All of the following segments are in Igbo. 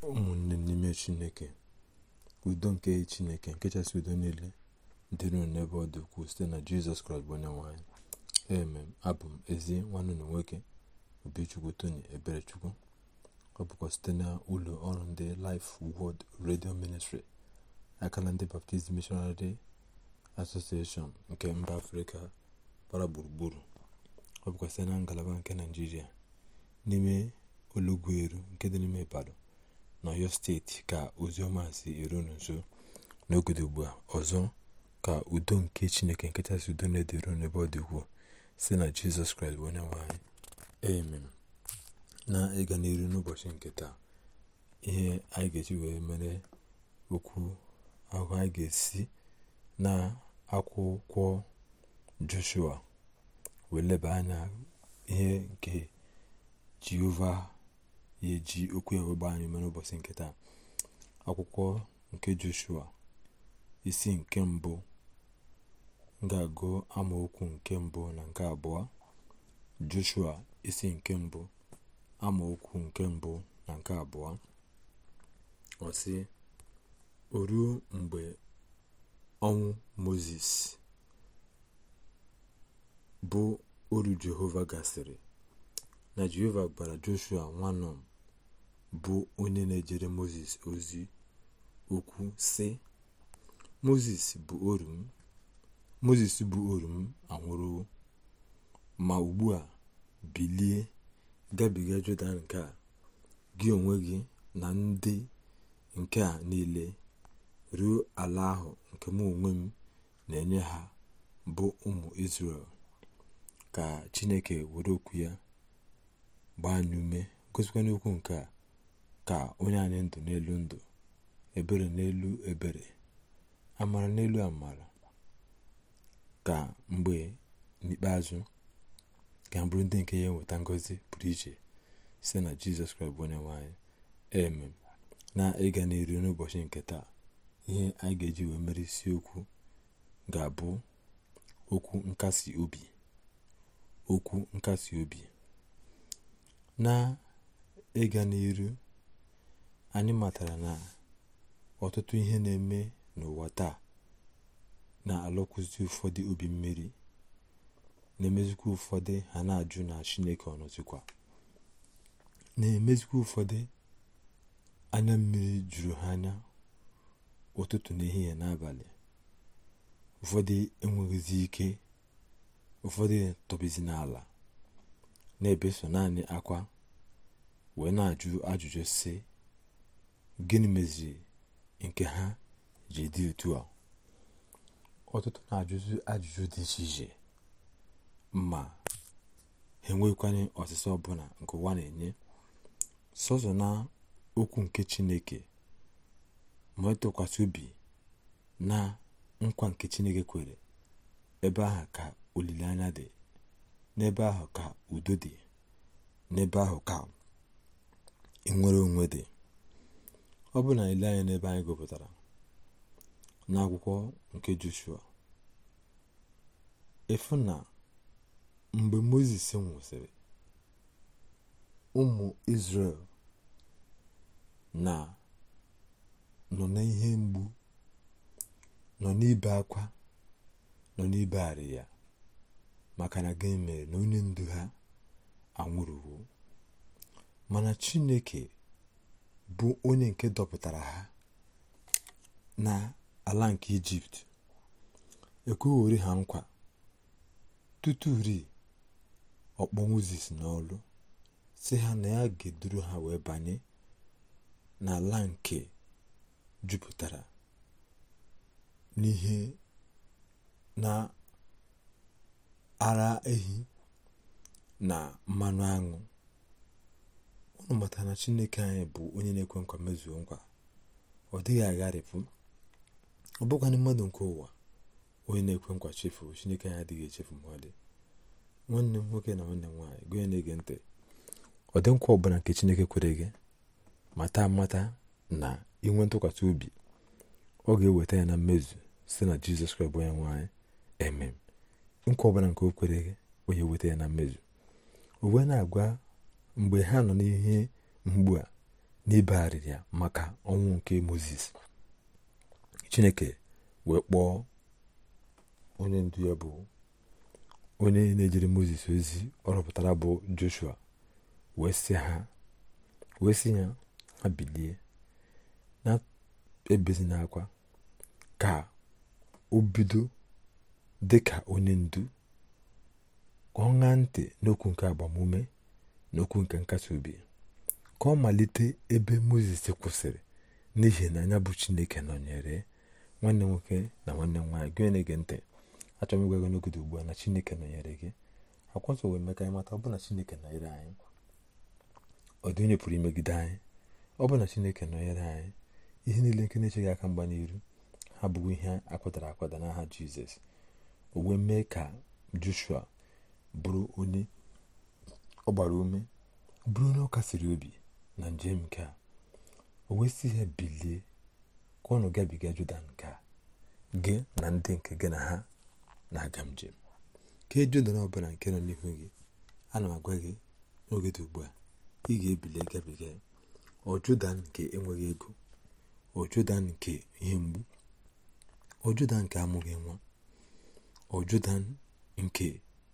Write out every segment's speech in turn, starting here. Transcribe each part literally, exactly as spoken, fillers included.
ụmụnne n'ime Chineke, udo nke Chineke nke kachasị udo niile dịrị unu n'ebe ọ dị ukwuu site na Jizọs Kraịst bụ Onyenwe anyị. Amen. Abụ m ezi nwanne unu nwoke Obichukwu Tony Eberechukwu. Ọ bụkwa site na ụlọ ọrụ ndị Life Word Radio Ministry aka na ndị Baptist Missionary Association nke mba Afrịka gbara gburugburu. Ọ bụkwa site na ngalaba nke Naịjirịa n'ime Olugweru nke dị n'ime Ibadan n'Ọyọ steeti ka oziọma si eru nso n'oge ugbu a. Ọzọ ka udo nke Chineke nke kachasị udo na-edere n'ebe ọ dị ukwuu si na Jizọs Kraịst bụ Onyenwe anyị. Amen. Na ịga n'iru n'ụbọchị nke taa, ihe anyị ga-eji wee mere okwu ahụ, anyị ga-esi na akwụkwọ Joshua wee leba anya ihe nke Jehova ya eji okwu ya wee gbaa anyị mere ụbọchị nke taa. Akwụkwọ nke Joshua isi nke mbụ, ga-agụ amaokwu nke mbụ na nke abụọ. Joshua isi nke mbụ amaokwu nke mbụ na nke abụọ. Ọ sị, o ruo mgbe ọnwụ Mozis bụ oru Jehova gasịrị, na Jehova gbara Joshua nwa Nun bụ onye na-ejere Mozis ozi okwu sị, Mozis bụ oru m Mozis bụ oru m anwụrụ, ma ugbu a bilie gabiga Jọdan nke a, gị onwe gị na ndị nke a niile, ruo ala ahụ nke mụ onwe m na-enye ha bụ ụmụ Izrel. Ka Chineke were okwu ya gbaa anyị ume, gosikwa n'okwu nke a ka onye anyị ndụ n'elu ndụ, ebere n'elu ebere, amara n'elu amara, ka mgbe n'ikpeazụ ka bụrụ ndị nke ya enweta ngọzi pụrụ iche site na Jizọs Kraịst bụ Onyenwe anyị. Amen. Na ịga n'iru n'ụbọchị nke taa, ihe anyị ga-eji wee mere isiokwu ga-abụ okwu nkasi obi. Okwu nkasi obi. Na ịga n'iru, anyị matara na ọtụtụ ihe na-eme n'ụwa taa na-alụkwụzi ụfọdụ obi mmiri, na-emezikwa ụfọdụ ha na-ajụ na Chineke ọ nọzikwa, na-emezikwa ụfọdụ anya mmiri juru ha anya ụtụtụ na ehihie n'abalị. Ụfọdụ enweghịzi ike, ụfọdụ tọbizi n'ala na-ebeso naanị akwa wee na-ajụ ajụjụ sị, gịnị meziri nke ha ji dị otu a? Ọtụtụ na-ajụzi ajụjụ dị iche iche, ma ha enweghịkwanye ọsịsa ọbụla nke ụwa na-enye, sọsọ na okwu nke Chineke, ma ịtụkwasị obi na nkwa nke Chineke kwere. Ebe ahụ ka olileanya dị, n'ebe ahụ ka udo dị, n'ebe ahụ ka inwere onwe dị. Ọ bụ na ile anya n'ebe anyị gụpụtara n'akwụkwọ nke Joshua, efu na mgbe Mozis nwụsịrị, ụmụ Izrel na nọ n'ihe mgbu, nọ n'ibe akwa, nọ n'ibe arịa, maka na gịnị mere na onye ndu ha anwụrụwo. Mana Chineke bụ onye nke dọpụtara ha na ala nke Ijipt, ekweghori ha nkwa tutu ri ọkpọ Mozis n'ọlụ, sị ha na ya ga-eduru ha wee banye n'ala nke jupụtara n'ihe na ara ehi na mmanụ aṅụ. Unu matara na Chineke anyị bụ onye na-ekwe nkwa mezuo nkwa, ọ dịghị agharịpụ. Ọ bụkwanụ mmadụ nke ụwa onye na-ekwe nkwa chefu. Chineke anyị adịghị echefu ma ọ dị. Nwanne m nwoke na nwanne m nwaanyị, gụnye na-ege ntị, ọ dị nkwa ọbụla nke Chineke kwere gị, mata amata na inwe ntụkwasị obi, ọ ga-eweta ya na mmezu site na Jizọs Kraịst bụ Onyenwe anyị. Amen. Nkwa ọbụla nke o kwere gị, onye eweta ya na mmezu. O wee na-agwa mgbe ha nọ n'ihe mgbu a, n'ibegharịrị ya maka ọnwụ nke Mozis. Chineke wee kpọọ onye ndu ya bụ onye na-ejere Mozis ozi ọ rọpụtara bụ Joshua, wee sị ha wee sị ya ha bilie na-ebezi n'akwa ka o bido dị ka onye ndu, ka ọ ṅaa ntị n'okwu nke agbamume na okwu nke nkasi obi, ka ọ malite ebe Mozis kwụsịrị, n'ihi na anya bụ Chineke nọnyere. Nwanne nwoke na nwanne nwaanyị gị na-ege ntị, achọrọ m ịgwa gị n'oge ugbu a na Chineke nọnyere gị. Akwụkwọ Nsọ wee mee ka anyị mata ọ bụ na Chineke nọnyere anyị, ọ dị onye pụrụ imegide anyị. Ọ bụ na Chineke nọnyere anyị, ihe niile nke na-echeghị aka mgba n'iru ha bụghị ihe akwadara akwada n'aha Jizọs. O wee mee ka Joshua bụrụ onye ọ gbara ume, bụrụ onye ọ kasịrị obi na njem nke a. O wee sị ha bilie ka ọnụ gabiga Jọdan nke a, gị na ndị nke gị na ha na-aga njem. Ka Jọdan ọbụla nke nọ n'ihu gị, ana m agwa gị n'oge dị ugbu a, ị ga-ebili gabiga. Ọ Jọdan nke enweghị ego, ọ Jọdan nke ihe mgbu, ọ Jọdan nke amụghị nwa, ọ Jọdan nke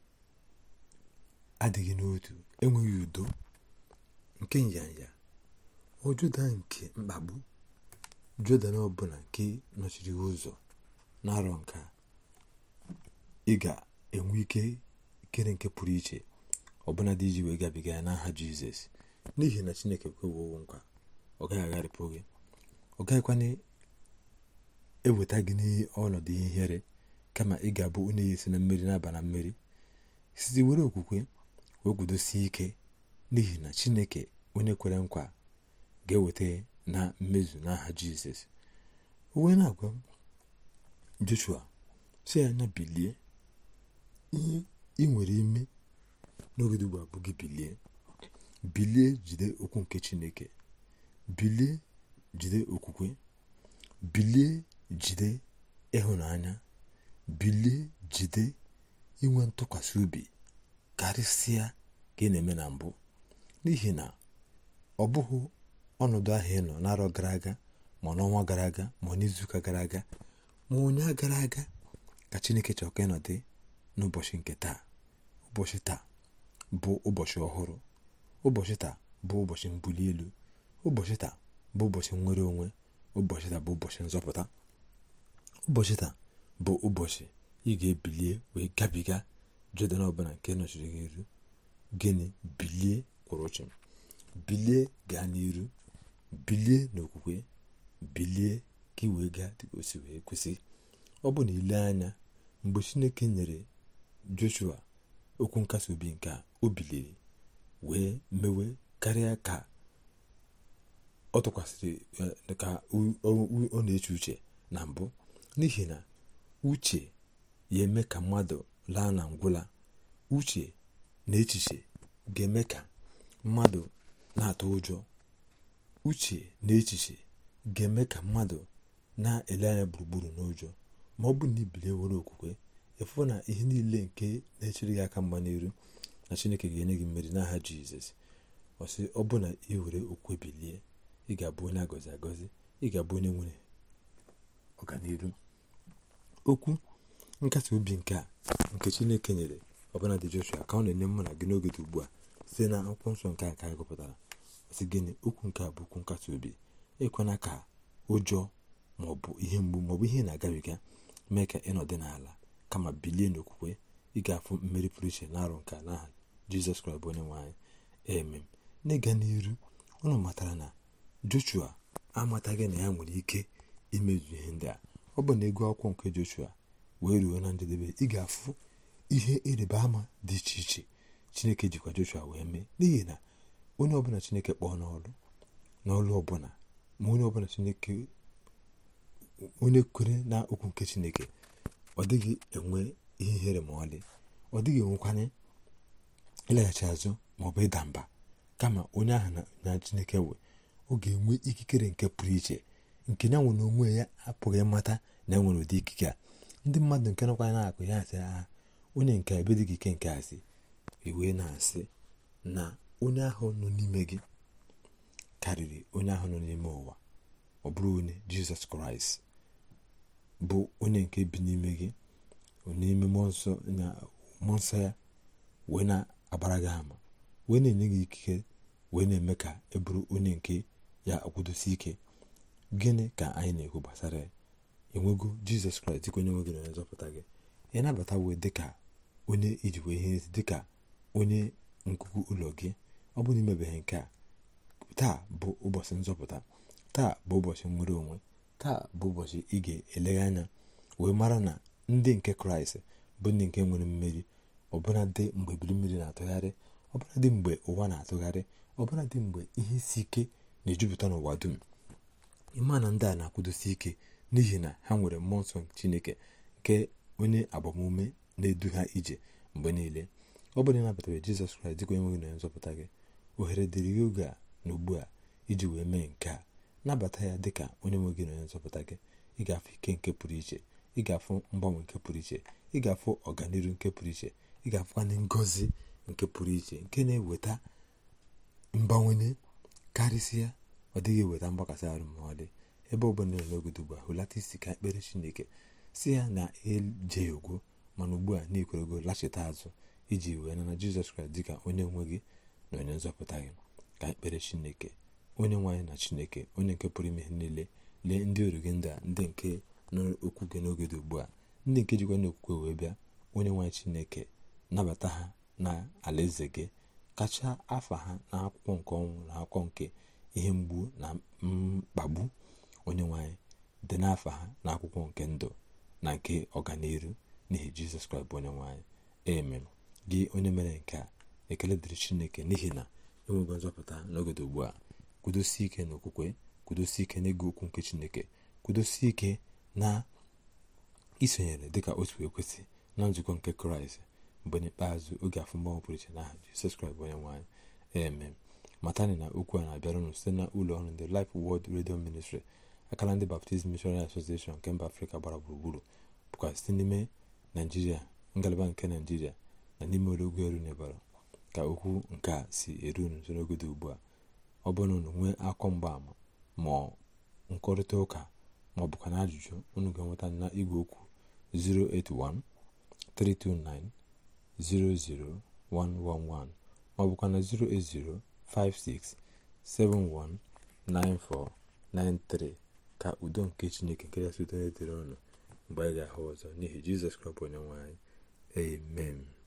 adịghị n'otu, enweghị udo, nke nyanya, ọ Jọdan nke mkpagbu. Jọdan ọbụla nke nọchiri ụzọ n'arọ nke a, ị ga-enwe ike ikere nke pụrụ iche ọbụla dị iji wee gabiga ya n'aha Jizọs. N'ihi na Chineke kwewo nkwa, ọ gaghị agharịpụ gị, ọ gaghịkwana eweta gị n'ọnọdụ ihe ihere, kama ị ga-abụ onye ya esi na mmeri na-aba na mmeri, site were okwukwe wee guzosie ike, n'ihi na Chineke onye kwere nkwa ga-eweta na mmezu n'aha Jizọs. O wee na-agwa Joshua si ya na bilie, ihe ị nwere ime n'oge ugbu a bụ gị bilie. Bilie jide okwu nke Chineke, bilie jide okwukwe, bilie jide ịhụnanya, bilie jide inwe ntụkwasị obi karịsịa ka ị na-eme na mbụ. N'ihi na ọ bụghị ọnọdụ ahụ ị nọ n'arọ gara aga, ma n'ọnwa gara aga, ma n'izuụka gara aga, ma ụnyaahụ gara aga ka Chineke chọrọ ka ịnọdụ n'ụbọchị nke taa. Ụbọchị taa bụ ụbọchị ọhụrụ, ụbọchị taa bụ ụbọchị mbuli elu, ụbọchị taa bụ ụbọchị nnwere onwe, ụbọchị taa bụ ụbọchị nzọpụta, ụbọchị taa bụ ụbọchị ị ga-ebilie wee gabiga Jọdan ọbụla nke nọchiri gị iru. Gịnị? Bilie kwụrụ chịm, bilie gaa n'iru, bilie n'okwukwe, bilie ka ị wee gaa dịka o si wee kwesị. Ọ bụ na ile anya mgbe Chineke nyere Joshua okwu nkasi obi nke a, o biliri wee mewe karịa ka ọ tụkwasịrị ka ọ na-eche uche na mbụ. N'ihi na uche ya eme ka mmadụ laa na ngwụla, uche na echiche ga-eme ka mmadụ na-atụ ụjọ, uche na echiche ga-eme ka mmadụ na-ele anya gburugburu n'ụjọ. Ma ọ bụ na ibilie were okwukwe, efu na ihe niile nke na-echere gị aka mgba n'iru, na Chineke ga-enye gị mmeri n'aha Jizọs. Ọ sị ọ bụ na ị were okwukwe bilie, ị ga-abụ onye agọzi agọzi, ị ga-abụ onye nwere ọganiru. Okwu nkasi obi nke a nke Chineke nyere ọbụna dị Joshua ka ọ na-enye mụ na gị n'oge dị ugbu a site na akwụkwọ nsọ nke a ka anyị gụpụtara. Ọ sị gịnị? Okwu nke a bụ okwu nkasi obi. Ekwana ka ụjọ maọbụ ihe mgbu maọbụ ihe na-agabiga mee ka ịnọdụ n'ala, kama bilie n'okwukwe, ị ga-afụ mmeri pụrụ iche n'arọ nke a n'aha Jizọs Kraịst bụ onye nwe anyị. Amen. N'ịga n'iru, ụnụ matara na Joshua amataghị na ya nwere ike imezu ihe ndị a. Ọ bụ na ego akwụkwọ nke Joshua wee ruo na njedebe, ị ga-afụ ihe ịrịba ama dị iche iche Chineke jikwa Joshua wee mee. N'ihi na onye ọbụla Chineke kpọọ n'ọrụ n'ọrụ ọbụla, ma onye ọbụla Chineke onye kwere na okwu nke Chineke, ọ dịghị enwe ihe ihere ma ọlị, ọ dịghị enwekwanye ịlaghachi azụ maọbụ ịda mba, kama onye ahụ na Chineke wee ọ ga-enwe ikikere nke pụrụ iche nke ya nwere onwe ya apụghị ịmata na enwere ụdị ikike a. Ndị mmadụ nke nọkwa na-akụ ya asị ha onye nke ebe dị ike nke asị, iwe na-asị na onye ahụ nọ n'ime gị karịrị onye ahụ nọ n'ime ụwa. Ọ bụrụ onye Jizọs Kraịst bụ onye nke bi n'ime gị, n'ime mmụọ nsọ ya, wee na-agbara gị ama, wee na-enye gị ikike, wee na-eme ka ị bụrụ onye nke ya akwụdosi ike. Gịnị ka anyị na-ekwu gbasara ya? Enwego Jizọs Kraịst dịka onye nwe gị na onye nzọpụta gị. Ị nabata wee dịka onye ijiwe ihe ezi, dịka onye nkuku ụlọ gị. Ọ bụrụ na imebeghị nke a, taa bụ ụbọchị nzọpụta, taa bụ ụbọchị nwere onwe, taa bụ ụbọchị ị ga-eleghe anya wee mara na ndị nke Kraịst bụ ndị nke nwere mmeri, ọbụladị mgbe ebili mmiri na-atụgharị, ọbụladị mgbe ụwa na-atụgharị, ọbụladị mgbe ihe isi ike na-ejupụta n'ụwa dum. Ịma na ndị a na-akwụdosi ike n'ihi na ha nwere mmụọ nsọ Chineke nke onye agbamume na-edu ha ije mgbe niile. Ọ bụrụ na ịnabatara Jizọs Kraịst dịka onye nwe gị na onye nzọpụta gị, ohere dịrị gị oge a na ugbu a iji wee mee nke a. Nabata ya dịka onye nwe gị na onye nzọpụta gị. Ị ga-afụ ike nke pụrụ iche, ị ga-afụ mgbanwe nke pụrụ iche, ị ga-afụ ọganihu nke pụrụ iche, ị ga-afụkwana ngọzi nke pụrụ iche nke na-eweta mgbanwenye karịsịa. Ọ dịghị eweta mgbakasị arụ ma ọ dị. Ebe ọ bụla n'ogodo ugbu a, hụlata isi ka ekpere Chineke, si ya na eje ogwo, mana ugbu a n'ikwerego lachita azụ iji wee nana Jizọs Kraịst dịka onye nwe gị na onye nzọpụta gị. Ka ekpere Chineke. Onye nwanyị na Chineke, onye nke pụrụ ime ihe niile, lee ndị oru gị ndị a, ndị nke n'okwu gị n'oge dị ugbu a, ndị nke jikwa n'okwukwe wee bịa. Onye nwanyị Chineke, nabata ha na alaeze gị, kacha afa ha n'akwụkwọ nke ọnwụ na akwụkwọ nke ihe mgbu na mkpagbu. Onye nwanyị, dị n'afa ha n'akwụkwọ nke ndụ na nke ọganiru, n'ihi Jizọs Kraịst bụ onye nwanyị. Amen. Gị onye mere nke a, ekele dịrị Chineke n'ihi na enwego nzọpụta n'oge dị ugbu a. Kwudosie ike n'okwukwe, kwudosie ike n'ịgụ okwu nke Chineke, kwudosie ike na isonyere dịka otu ekwesị na nzukọ nke Kraịst mgbe n'ikpeazụ oge afọ mgbanwe pụrụ iche n'aha Jizọs Kraịst bụ onye nwanyị. Amen. matani na okwu a na-abịara unu site na ụlọ ọrụ ndị Life Word Radio Ministry, akala ndị Baptist Missionary Association nke mba Afrịka gbara gburugburu, bụkwa site n'ime Naijiria, ngalaba nke Naijiria na n'ime Ologwu Eru Nebara ka okwu nke a si eru unu nso n'oge dị ugbu a. Ọ bụrụ na unu nwee akọ mgbaama ma nkọrịta ụka ma ọ bụkwa na ajụjụ, unu ga-enweta na igwe okwu zero eight one three two nine zero zero one one one ma ọ bụkwa na zero eight zero five six seven one nine four nine three. Ka udo nke Chineke nke ya site n'edere ọnụ mgbe anyị ga-ahụ ọzọ, n'ihi Jizọs Kraịst onye nwe anyị. Amen.